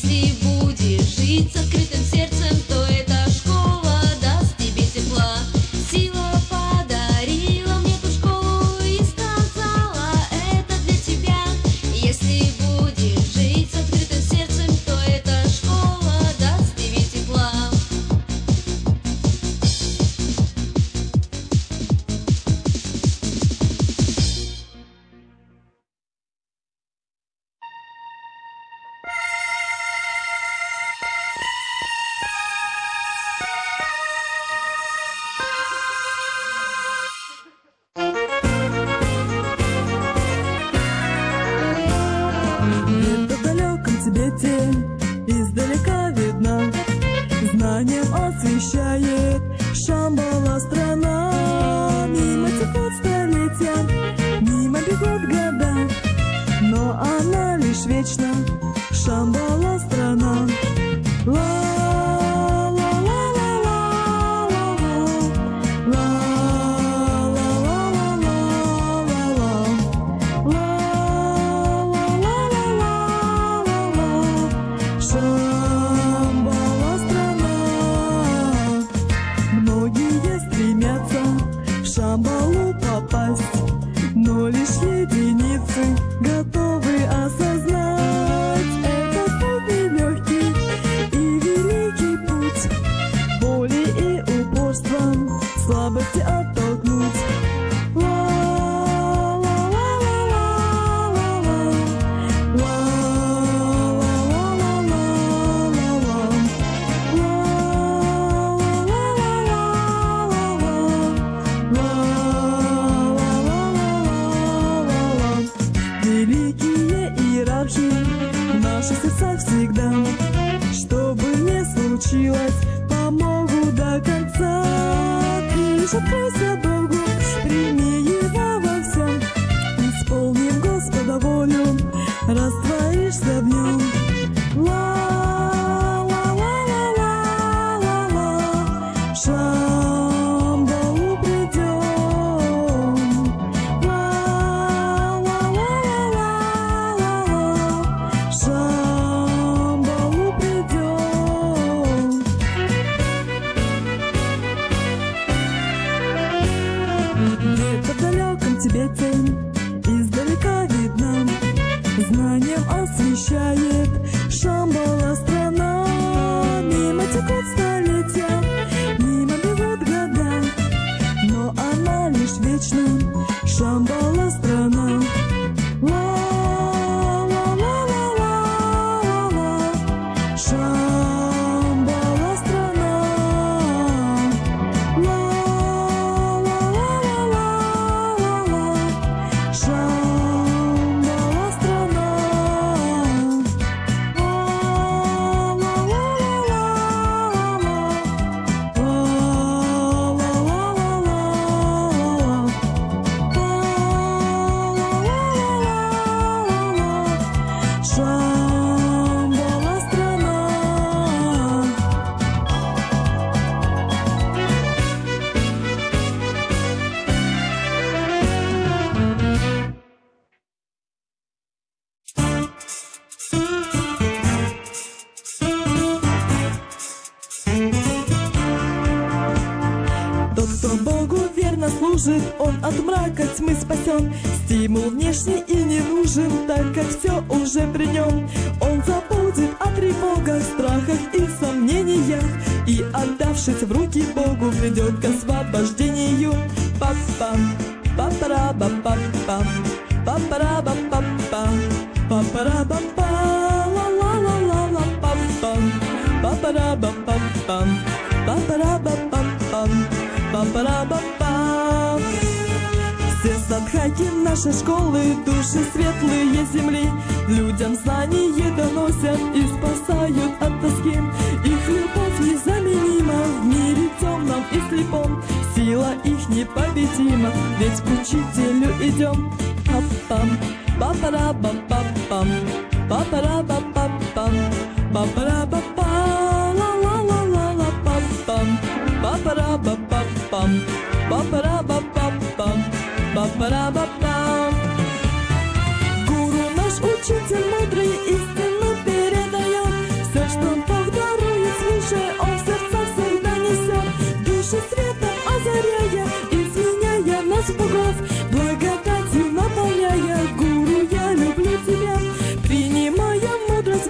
Если будешь жить с открытым сердцем, то эта школа даст тебе тепла. Сила подарила мне ту школу и сказала, это для тебя. Если будешь жить с открытым сердцем, то эта школа даст тебе тепла. Где-то в далеком Тибете издалека видна, знанием освещает Шамбала страна. Мимо текут столетия, мимо бегут года, но она лишь вечна, Шамбала страна. Шамбала страна. Многие стремятся в Шамбалу попасть, но лишь единицы готовы осознать этот путь нелегкий и великий путь. Боли и упорством слабости оттолкнуть. Великие иерархи в наших сердцах всегда, что бы ни случилось, помогут до конца. Ты лишь откройся Богу, прими Его во всем, исполним Господа волю, растворишься в нем. Шамбалу придем. Шамбалу придем. Где-то в далеком Тибете издалека видна, знанием освещает Шамбала страна. Мимо текут столетия, мимо бегут года, но она лишь вечна, Шамбала страна. Шамбала страна. Шамбала страна. Шамбала страна. Тот, кто Богу верно служит, он от мрака тьмы спасен. Стимул внешний и не нужен, так как все уже при нем. Он забудет о тревогах, страхах и сомнениях, и, отдавшись в руки Богу, придет к освобождению. Папам, папара-ба-папам, папара-ба-папам, папара-ба-па, ла-ла-ла-ла-ла, папам, папара-ба-папам, папара-ба-папам, папара-ба-пам. Все садхаки нашей школы, души светлые земли, людям знания доносят и спасают от тоски. Их любовь незаменима в мире темном и слепом, сила их непобедима, ведь к учителю идем. Папам, папара-ба-папам, папара-ба-папам, папара-ба-па, ла-ла-ла-ла-ла, папам, папара-ба-папам, папара-ба-папам, папара-ба-пам. Гуру наш учитель мудрый истину передает,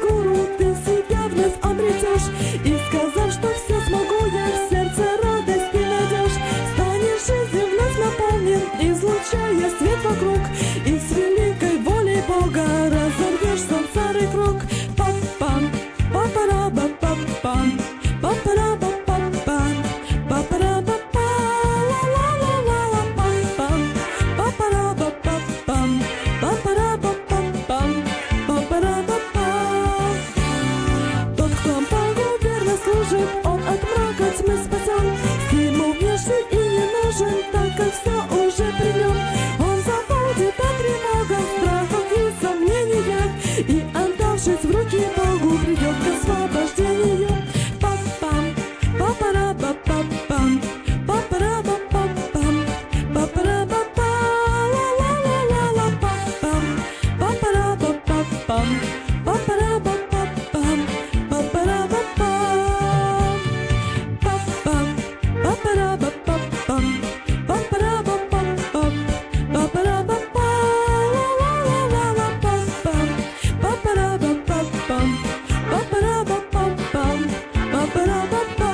фигуру, ты себя вновь обретешь. И сказав, что все смогу я, в сердце радость ты найдешь. Станешь жизнью вновь наполнен, излучая свет вокруг, и с великой волей Бога разорвешь сансары круг. Пап-пам, папара-ба-пап-пам, папара-ба-пап-пам, папара-ба-па, ла-ла-ла-ла-ла-пам-пам, папара-ба-пап-пам, папара-ба-пам-пам, папара-ба-пам. Тот, кто Богу верно служит, он от мрака тьмы спасен. Ему внешний и не нужен, так как все уже при нем. Он забудет о тревогах, страхах и сомнениях, и, отдавшись в руки Богу, придет к освобождению. Пап-пам, папара-ба-пап-пам, папара-ба-пап-пам, папара-ба-па, ла-ла-ла-ла-ла-пам-пам, папара-ба-пап-пам, папара-ба-пап-пам, папара-ба-пам. Пап-пам, папара-ба-пап-пам, папара-ба-пап-пам, папара-ба-па, ла-ла-ла-ла-ла-пам-пам, папара-ба-пап-пам, папара-ба-пам-пам, папара-ба-пам.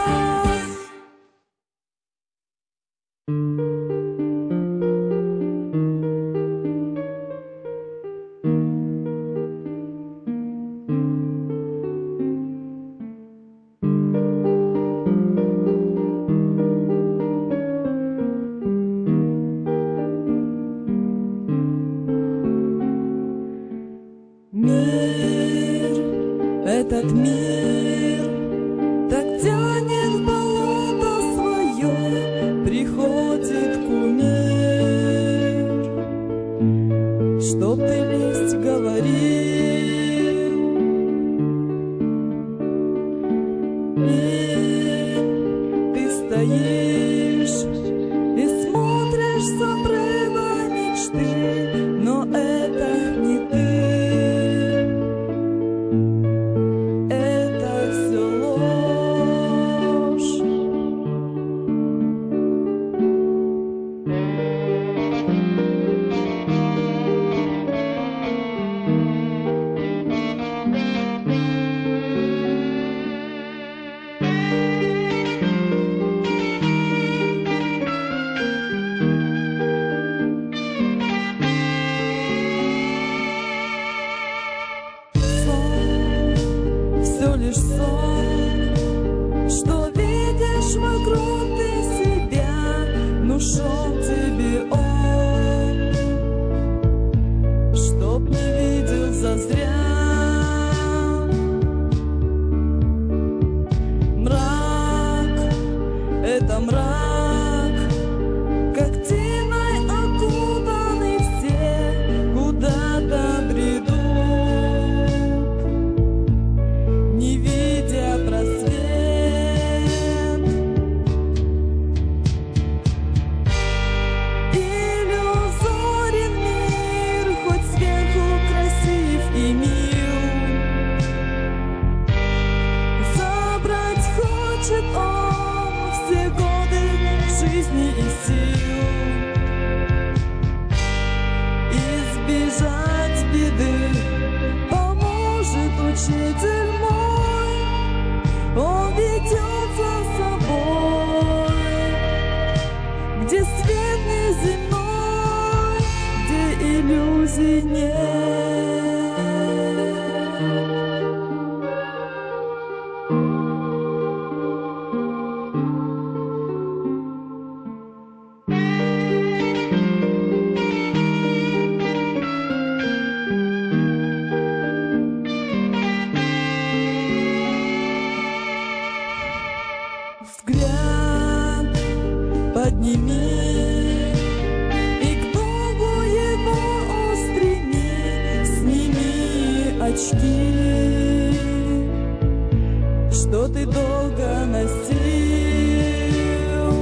Мир, этот мир так тянет в болото свое, приходит кумир, чтоб ты лезть говорил. И ты стоишь и смотришь с обрыва мечты, но это не ты. Это все ложь. Все лишь сон, что видишь вокруг ты себя, внушил тебе он, чтоб не видел зазря. Мрак, это мрак, как тиной окутаны все, куда-то бредут, не видя просвет. Иллюзорен мир, хоть сверху красив и мил, забрать хочет он все годы жизни и сил. Избежать беды поможет учитель мой, он ведет за собой, где свет неземной, где иллюзий нет. Взгляд подними и к Богу его устреми, сними очки, что ты долго носил,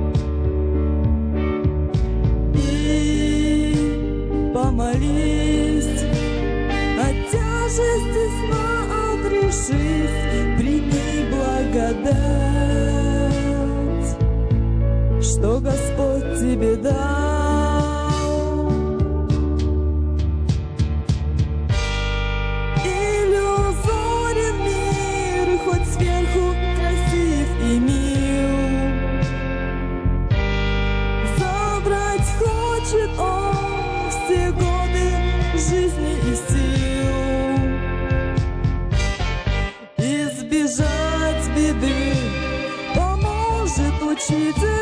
и помолись, от тяжести сна отрешись, прими благодать, что Господь тебе дал. Иллюзорен ученицы